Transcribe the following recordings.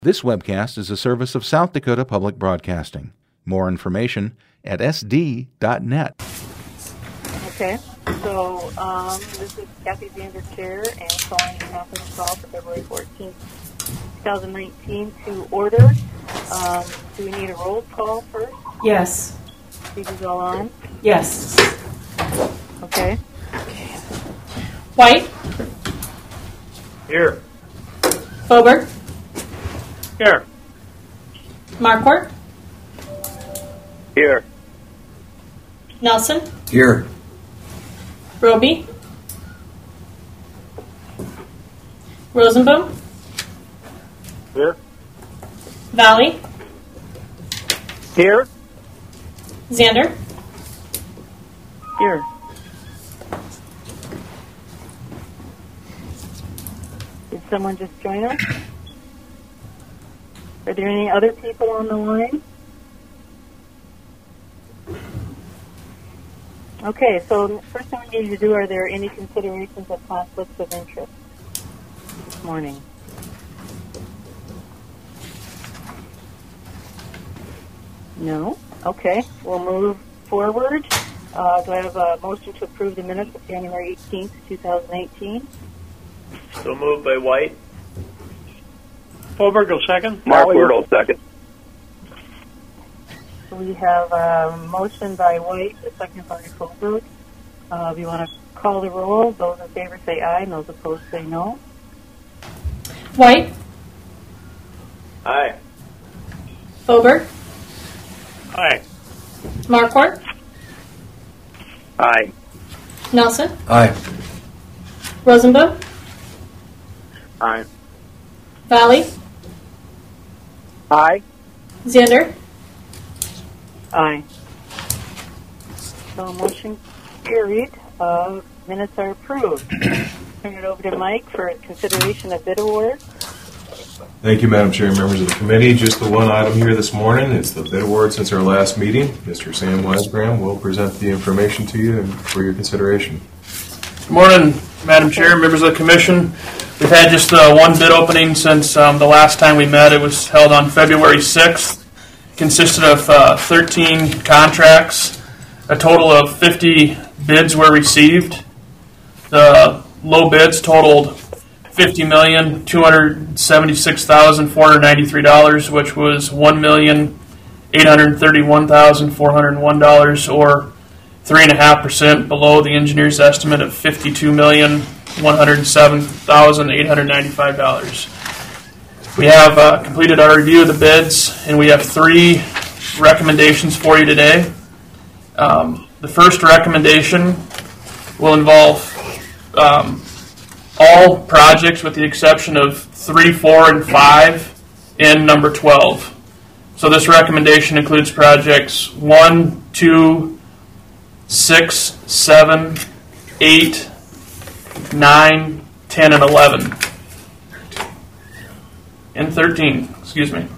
This webcast is a service of South Dakota Public Broadcasting. More information at sd.net. Okay, so this is Kathy Zander, Chair, and calling the conference call for February 14th, 2019 to order. Do we need a roll call first? Yes. Speakers all on? Yes. Okay. White. Here. Boberg. Here. Marquardt. Here. Nelson. Here. Roby. Rosenboom. Here. Valley. Here. Zander. Here. Did someone just join us? Are there any other people on the line? Okay, so first thing we need to do, are there any considerations of conflicts of interest this morning? No? Okay, we'll move forward. Do I have a motion to approve the minutes of January 18th, 2018? So moved by White. Boberg will second. Marquardt will second. We have a motion by White, a second by Boberg. If you want to call the roll, those in favor say aye, and those opposed say no. White. Aye. Boberg. Aye. Marquardt. Aye. Nelson. Aye. Rosenboom. Aye. Valley. Aye. Zander. Aye. So motion carried. Minutes are approved. Turn it over to Mike for consideration of bid award. Thank you, Madam Chair and members of the committee. Just the one item here this morning. It's the bid award since our last meeting. Mr. Sam Weisbrand will present the information to you and for your consideration. Good morning, Madam Chair, members of the Commission. We've had just one bid opening since the last time we met. It was held on February 6th. Consisted of 13 contracts. A total of 50 bids were received. The low bids totaled $50,276,493, which was $1,831,401, or 3.5% below the engineer's estimate of $52,107,895. We have completed our review of the bids, and we have 3 recommendations for you today. The first recommendation will involve all projects with the exception of 3, 4, and 5 in number 12. So this recommendation includes projects 1, 2, 6, 7, 8, 9, 10, and 11. And 13, excuse me.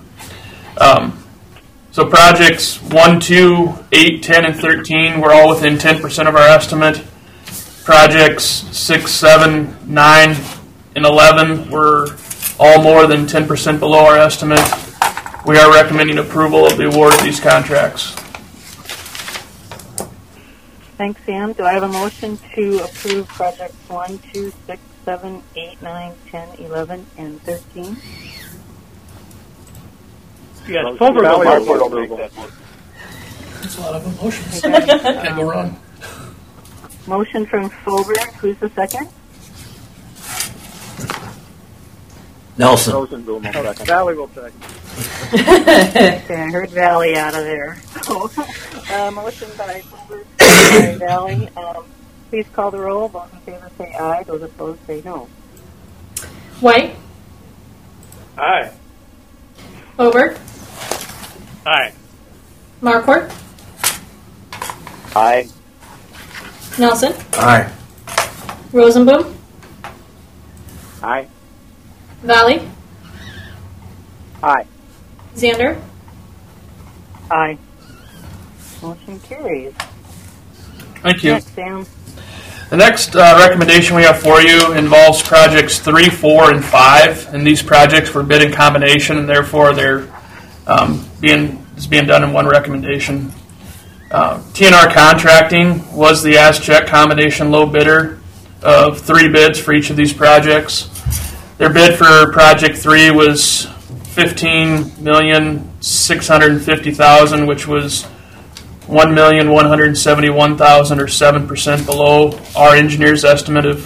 So projects 1, 2, 8, 10, and 13 were all within 10% of our estimate. Projects 6, 7, 9, and 11 were all more than 10% below our estimate. We are recommending approval of the award of these contracts. Thanks, Sam. Do I have a motion to approve projects 1, 2, 6, 7, 8, 9, 10, 11, and 13? Yes, Boberg will approve. That's a lot of emotions. Can't go wrong. Motion from Boberg. Who's the second? Nelson. Valley will second. Okay, I heard Valley out of there. So, motion by Boberg, by Valley. Please call the roll. Those in favor say aye. Those opposed say no. White. Aye. Boberg. Aye. Marquardt. Aye. Nelson. Aye. Rosenboom. Aye. Valley. Aye. Zander. Aye. Motion carries. Thank you. Next, Sam. The next recommendation we have for you involves projects 3, 4, and 5, and these projects were bid in combination, and therefore they're being done in one recommendation. TNR Contracting was the ASCHEC combination low bidder of 3 bids for each of these projects. Their bid for project 3 was $15,650,000, which was $1,171,000, or 7% below our engineer's estimate of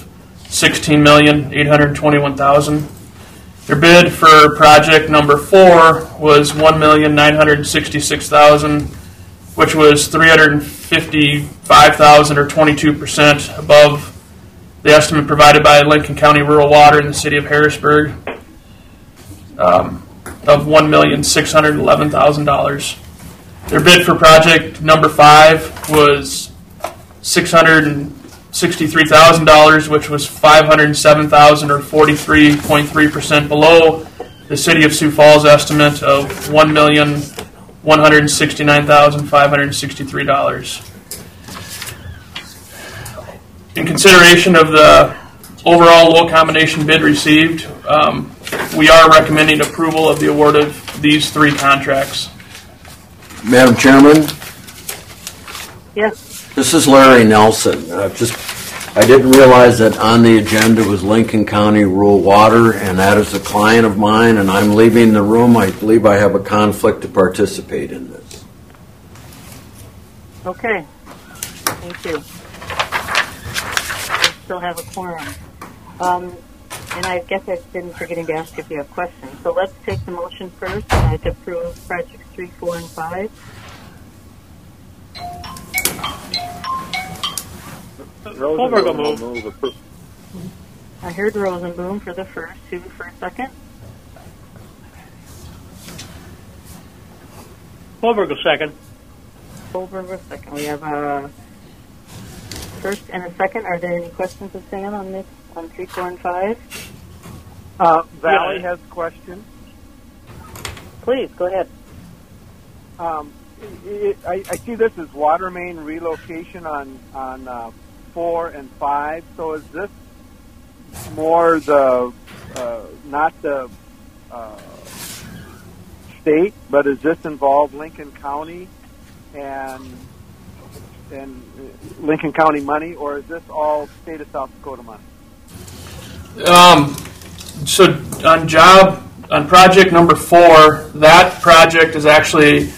$16,821,000. Their bid for project number 4 was $1,966,000, which was $355,000, or 22% above the estimate provided by Lincoln County Rural Water in the city of Harrisburg of $1,611,000. Their bid for project number 5 was $663,000, which was $507,000, or 43.3% below the city of Sioux Falls estimate of $1,169,563. In consideration of the overall low combination bid received, we are recommending approval of the award of these 3 contracts. Madam Chairman, Yes. this is Larry Nelson. I didn't realize that on the agenda was Lincoln County Rural Water, and that is a client of mine, and I'm leaving the room. I believe I have a conflict to participate in this. Okay. Thank you. We still have a quorum. And I guess I've been forgetting to ask if you have questions. So let's take the motion first to approve projects 3, 4, and 5. Holberg will move. I heard Rosenboom for the first. Sue for a second. Holberg will second. Holberg for a second. We have a first and a second. Are there any questions of Sam on this, on 3, 4, and 5? Valley has a question. Please, go ahead. I see this as water main relocation on 4 and 5. So is this more the not the state, but does this involve Lincoln County and Lincoln County money, or is this all state of South Dakota money? So on project number 4, that project is actually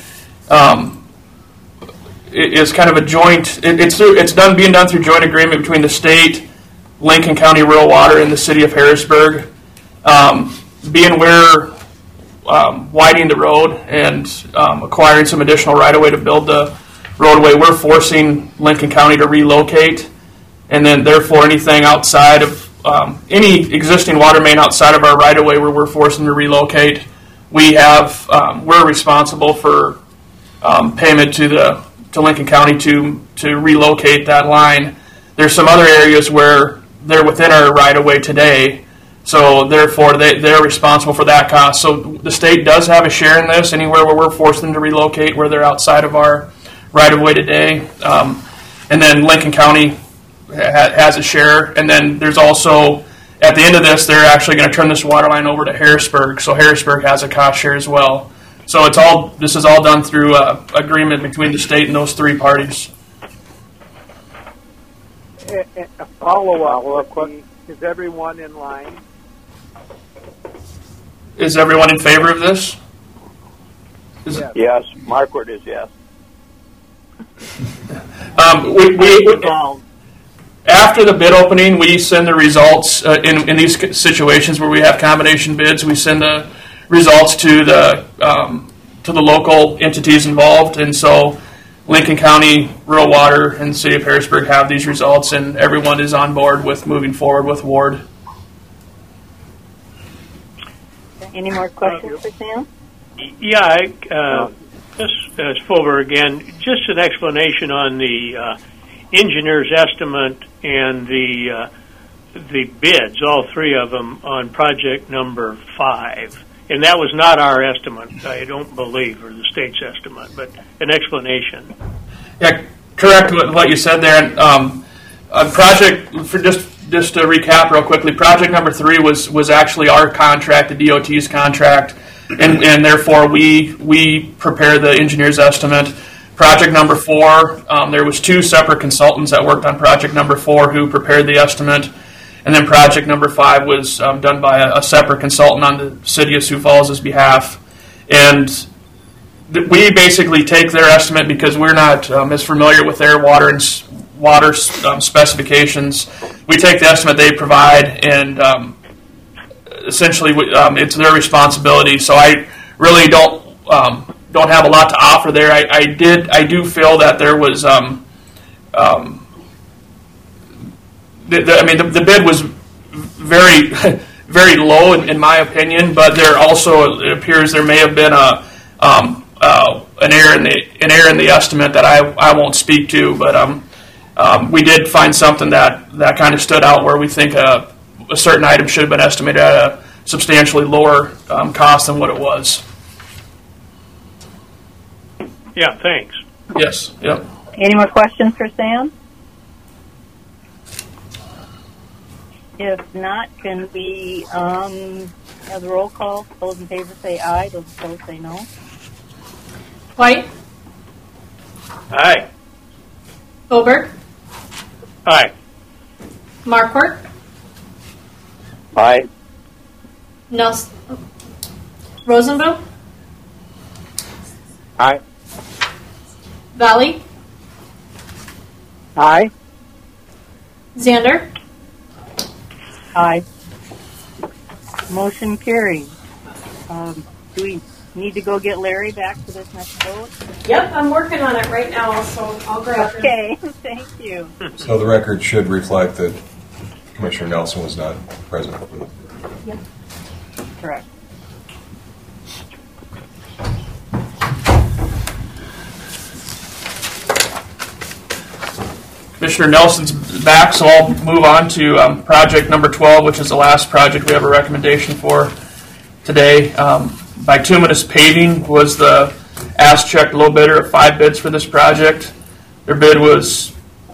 is kind of a joint. It's being done through joint agreement between the state, Lincoln County Rural Water, and the city of Harrisburg. Being we're widening the road and acquiring some additional right-of-way to build the roadway, we're forcing Lincoln County to relocate, and then therefore anything outside of any existing water main outside of our right-of-way where we're forcing to relocate, we're responsible for payment to Lincoln County to relocate that line. There's some other areas where they're within our right-of-way today, so therefore they're responsible for that cost. So the state does have a share in this, anywhere where we're forcing them to relocate where they're outside of our right-of-way today. And then Lincoln County has a share, and then there's also, at the end of this, they're actually going to turn this water line over to Harrisburg, so Harrisburg has a cost share as well. So this is all done through agreement between the state and those 3 parties. A follow-up question: is everyone in line? Is everyone in favor of this? Yes, Marquardt is yes. After the bid opening, we send the results in these situations where we have combination bids. We send the results to the local entities involved, and so Lincoln County Rural Water and the City of Harrisburg have these results, and everyone is on board with moving forward with Ward. Any more questions for Sam? Yeah, this is Fulber again. Just an explanation on the engineer's estimate and the bids, all 3 of them, on project number 5. And that was not our estimate, I don't believe, or the state's estimate, but an explanation. Yeah, correct what you said there. project for just to recap real quickly. Project number 3 was actually our contract, the DOT's contract, and therefore we prepared the engineer's estimate. Project number 4, there was 2 separate consultants that worked on project number 4 who prepared the estimate, and then project number 5 was done by a separate consultant on the city of Sioux Falls' behalf. And we basically take their estimate because we're not as familiar with their water specifications. We take the estimate they provide, and essentially it's their responsibility. So I really don't have a lot to offer there. I do feel that there was the bid was very very low in my opinion, but there also it appears there may have been an error in the estimate that I won't speak to, but we did find something that kind of stood out where we think a certain item should have been estimated at a substantially lower cost than what it was. Yeah, thanks. Yes. Yep. Any more questions for Sam? If not, can we have the roll call? Those in favor say aye. Those opposed say no. White, Aye. Oberg, Aye. Markwart, Aye. Nelson, Rosenbaum, Aye. Valley, Aye. Zander, Aye. Motion carried. Do we need to go get Larry back for this next vote? Yep, I'm working on it right now, so I'll grab him. Okay, thank you. So the record should reflect that Commissioner Nelson was not present for the. Correct. Commissioner Nelson's back, so I'll move on to project number 12, which is the last project we have a recommendation for today. Bituminous Paving was the ass-checked low bidder of 5 bids for this project. Their bid was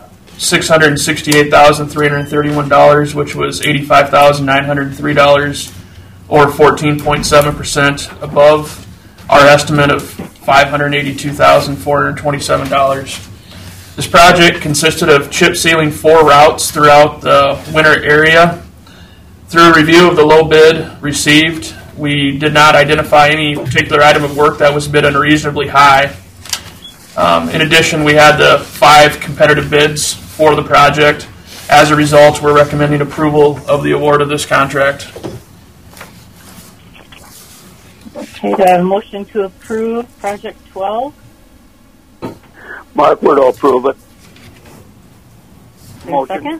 $668,331, which was $85,903, or 14.7% above our estimate of $582,427. This project consisted of chip sealing 4 routes throughout the winter area. Through a review of the low bid received, we did not identify any particular item of work that was bid unreasonably high. In addition, we had the 5 competitive bids for the project. As a result, we're recommending approval of the award of this contract. Okay, do I have a motion to approve project 12? Mark would approve it. Motion. Second?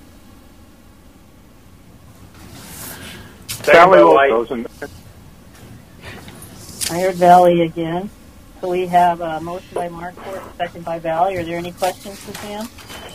Sally Wilson. I heard Valley again. So we have a motion by Mark, second by Valley. Are there any questions for Sam?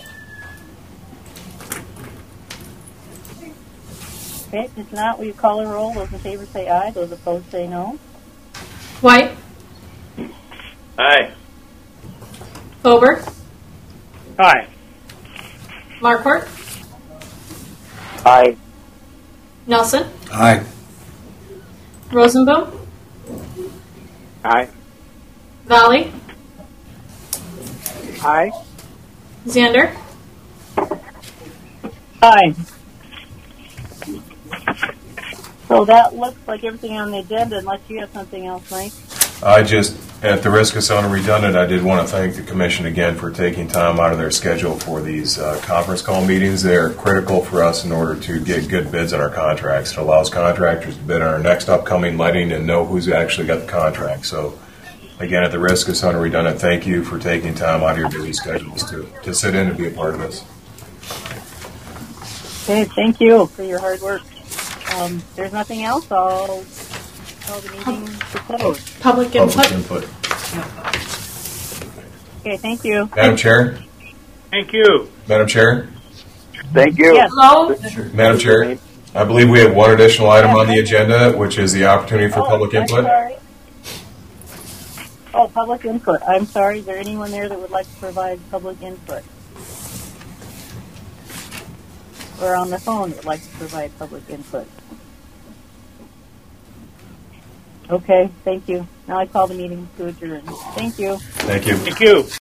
Okay, if not, will you call a roll? Those in favor say aye. Those opposed say no. White, Aye. Oberg, Aye. Markwart, Aye. Nelson, Aye. Rosenbaum, Aye. Valley, Aye. Zander, Aye. So that looks like everything on the agenda, unless you have something else, Mike. I just, at the risk of sounding redundant, I did want to thank the Commission again for taking time out of their schedule for these conference call meetings. They are critical for us in order to get good bids on our contracts. It allows contractors to bid on our next upcoming letting and know who's actually got the contract. So, again, at the risk of sounding redundant, thank you for taking time out of your busy schedules to sit in and be a part of this. Okay, thank you for your hard work. If there's nothing else, I'll call the meeting to close. public input. Public input. Okay, thank you. Madam Chair? Thank you. Madam Chair? Thank you. Yes. Hello? Madam Chair? I believe we have one additional item on the agenda, which is the opportunity for public I'm input. sorry. Oh, public input. I'm sorry. Is there anyone there that would like to provide public input? or on the phone that would like to provide public input? Okay, thank you. Now I call the meeting to adjourn. Thank you. Thank you. Thank you.